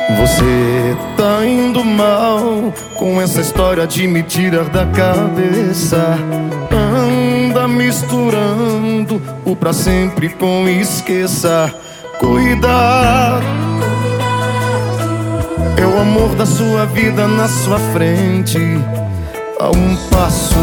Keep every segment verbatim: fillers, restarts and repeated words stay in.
Você tá indo mal com essa história de me tirar da cabeça. Anda misturando o pra sempre com esqueça. Cuidado, é o amor da sua vida na sua frente, a um passo.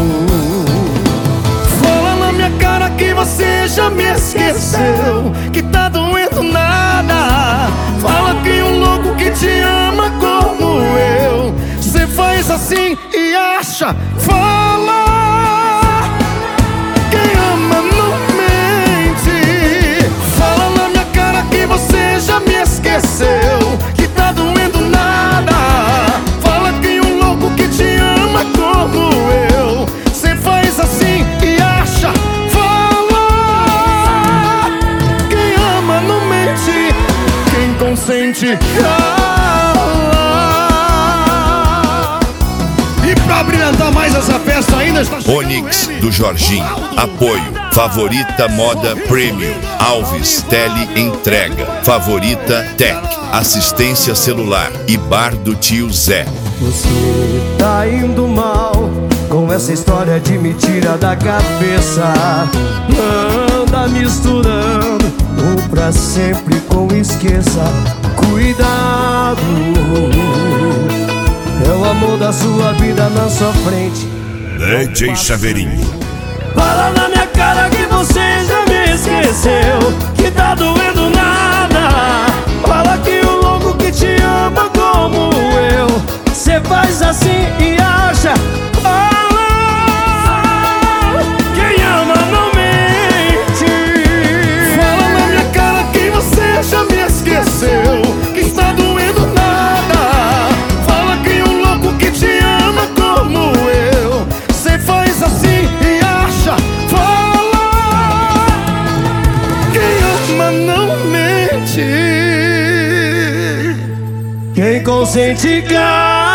Fala na minha cara que você já me esqueceu, que tá doendo nada. Fala que um louco que te ama como eu, cê faz assim e acha. Fala, quem ama não mente. Fala na minha cara que você já me esqueceu, que tá doendo nada. Fala que um louco que te ama como eu, cê faz assim e acha. Fala, quem ama não mente, quem consente cala. E pra brilhantar mais essa festa ainda está Onix do Jorginho. Apoio. Favorita Moda Premium. Alves Tele Entrega. Favorita Tech. Assistência celular. E Bar do Tio Zé. Você tá indo mal com essa história de me tirar da cabeça. Anda misturando o pra sempre com esqueça. Cuidado, é o amor da sua vida na sua frente. D J Chaveirinho. Fala na minha cara que você já me esqueceu, que tá doendo nada. Fala que o louco que te ama como eu, cê faz assim e acha. Fala, quem ama não mente. Fala na minha cara que você já me esqueceu, que está doendo nada. Fala que um louco que te ama como eu, cê faz assim e acha. Fala, quem ama não mente, quem consente cala.